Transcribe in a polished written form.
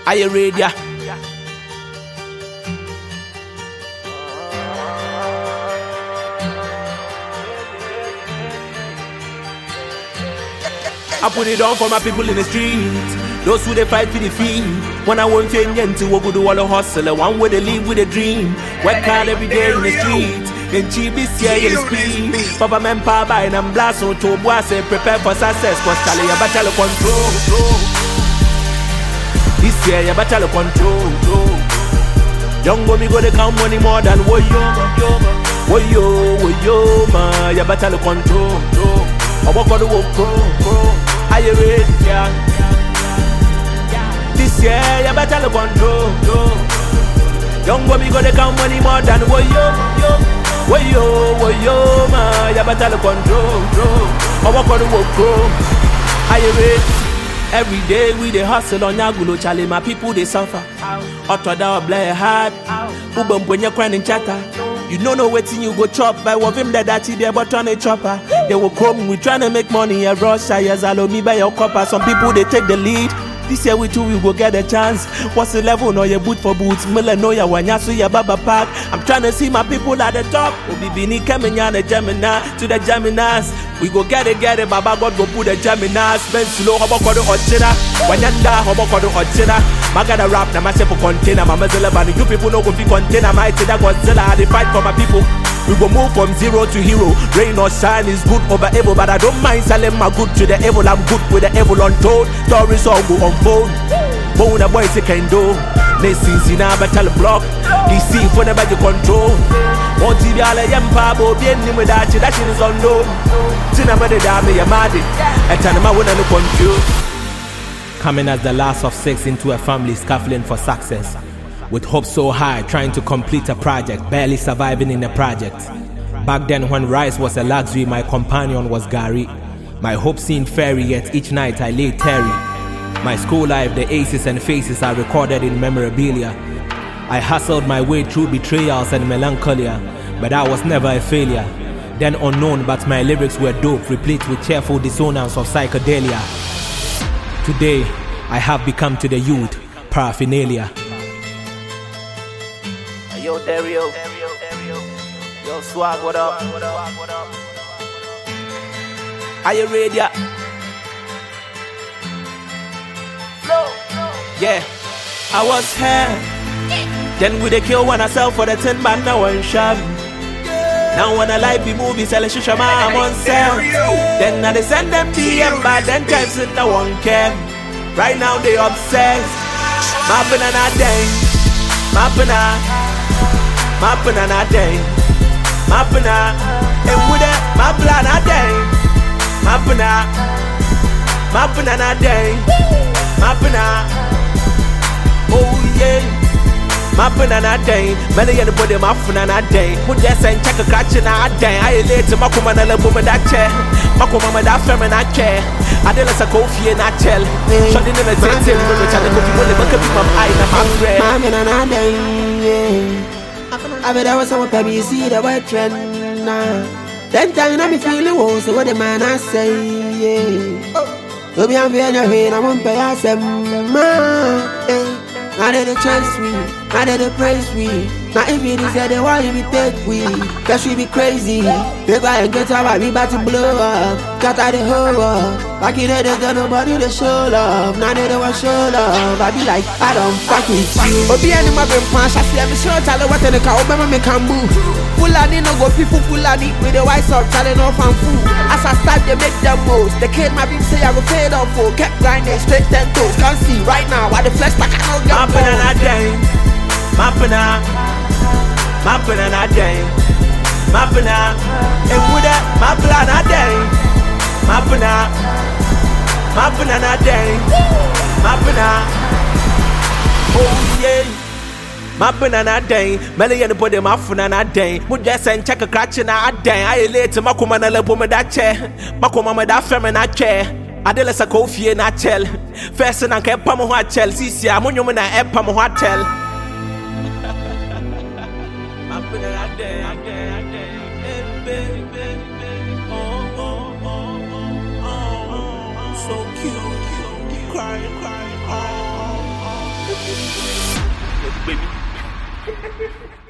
Are you ready? I put it on for my people in the streets, those who they fight for the feet. When I want to get to go do all the hustle, one way they live with a dream. Work hard every day in the streets, then cheap this year in the speed. Papa man power by and blast on to boy say prepare for success, cause Charlie you better control. This year you better control. Young boy me go to count money more than woyo, ma. You better control. I walk on the walk, pro. Are you ready? Yeah. This year you better control. Young boy me go to count money more than woyo, ma. You better control. I walk on the walk, pro. Are you ready? Every day we dey hustle on Yagulo, Charlie, my people they suffer. Otoda or blay hard, Ubum when you're crying chatter. You don't know what you go chop by one of him that they but on a chopper. They will come, we trying to make money and rush. I allow me by your copper. Some people they take the lead. This year we too we go get a chance. What's the level? No, you boot for boots. Miller no ya wanyasu ya baba park. I'm trying to see my people at the top. Obibini coming on the Gemini to the Geminis. We go get it, Baba God go put the Geminis. Spend slow, how about the Ochina? Wanyanda, how about the Ochina? Magada rap, na myself for container. Mama Zilla, you people know go be container. My Tina Godzilla, they fight for my people. We go move from zero to hero. Rain or shine is good over evil, but I don't mind selling my good to the evil. I'm good with the evil untold. Stories all go unfold. Bone a boy can do. Nations in a battle block. DC for the bad control. Won't TV all a yampa, but be any with that shit is unknown. Tinamade dame yamadi. And Tanama wouldn't look on you. Coming as the last of 6 into a family scuffling for success. With hope so high, trying to complete a project, barely surviving in the project. Back then when rice was a luxury, my companion was Gary. My hope seemed fairy, yet each night I lay Terry. My school life, the aces and faces are recorded in memorabilia. I hustled my way through betrayals and melancholia, but I was never a failure. Then unknown, but my lyrics were dope, replete with cheerful dissonance of psychedelia. Today, I have become to the youth paraphernalia. Yo, Dario. Yo, Swag, what up? Are you ready? Flow. Yeah, I was here. Then we dey kill one ourselves for the 10 man now and shove. Now when I like the movie, sell a shisha man, I'm on sale. Then I they send them DM, but then times it no one care. Right now they obsessed. My banana dang, my banana. My banana day, my banana, and with it, my banana day, my banana day, my banana, oh yeah, my banana day, many anybody my banana day, would just and check a catch in a day. I late to Makuma and a woman that chair, Makuma that feminine chair. I did a coffee and I tell, shutting in a tent, which I never will look at my eye, my friend. My banana day. I bet I was some baby, see the white trend now. Then time I be feeling woe, so what the man I say, yeah. Oh, be I'm feeling pain, I won't pay us some man. I did a chance we, I did a praise we. Now if it is that they want to be take we, that should be crazy. They go and get out, I be about to blow up. Got out the whole up. Back in the day, got nobody to show love. Now they don't want show love. I be like, I don't fuck with you. Obi any my brain punch, I see every show, tell her what they can, Obama me can move. Fulani no go people Fulani with the white socks, telling off and food. As I start, they make them moves. The kid my beam say I will fade off for. Kept grinding straight 10 toes. Can't see right now, why the flesh back I don't get my banana day, my banana, my banana day, my banana, and with that, my banana day, my banana, my banana day, my banana, oh yeah. My banana day, many anybody my banana day. Would just and check a crutch in a day. I late to Makuma and a woman that chair, Makuma that feminine chair. I did a coffee and I tell. First and I kept Pamo Hotel, CC, I'm on you when I have Pamo Hotel. My banana day, so cute, crying, baby.